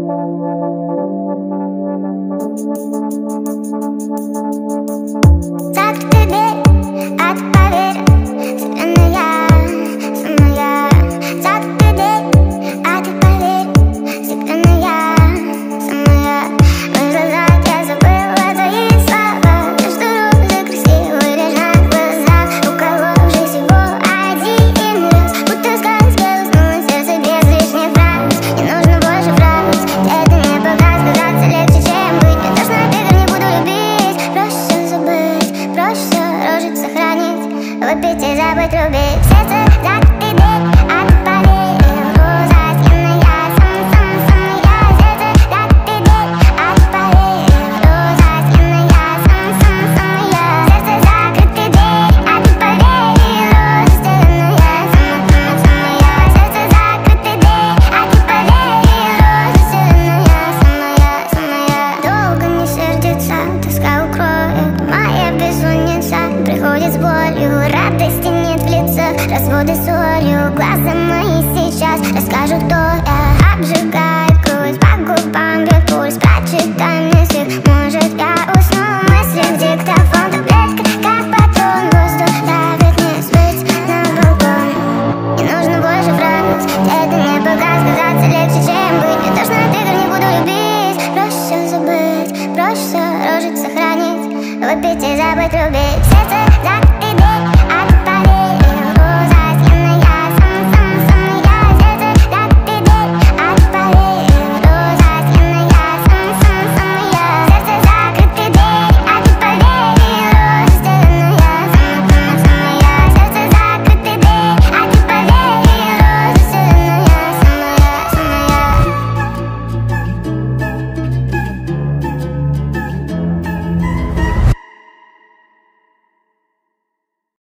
Закрытая дверь, а ты поверь, вселенная со мной. Закрытая дверь, а ты поверь, вселенная со мной. В моих глазах я забыла твои слова, то, что розы красивые лежат в глазах. У кого же всего один раз, будто сказки уснуло сердце без лишних фраз. Не нужно больше фраз, это не показ, казаться легче, чем быть. Не то, что наперед не буду любить, проще забыть, проще рожить сохранить, выпить и забыть, рубить. Сердце закрытой дверь, а ты поверь, роза съемная, самая. Сердце закрытой дверь, а ты поверь, роза съемная, самая. Сердце закрытой дверь, а ты поверь, роза съемная, самая. Сердце закрытой дверь, а ты поверь, роза съемная, самая. Долго не сердится, тоска укроет, моя бессонница приходит с болью, радости нет в лицах, разводы солью. Глаза мои сейчас расскажут, кто я. Обжигает грудь, по губам бьет пульс, прочитай мне стих, может я усну в мыслях. Диктофон, таблетка, как патрон, воздух давит мне спать на балкон. Не нужно больше фраз, это не показ, казаться легче, чем быть. Не то, что наперед не буду любить, проще забыть, проще рожить сохранить, выпить и забыть, рубить.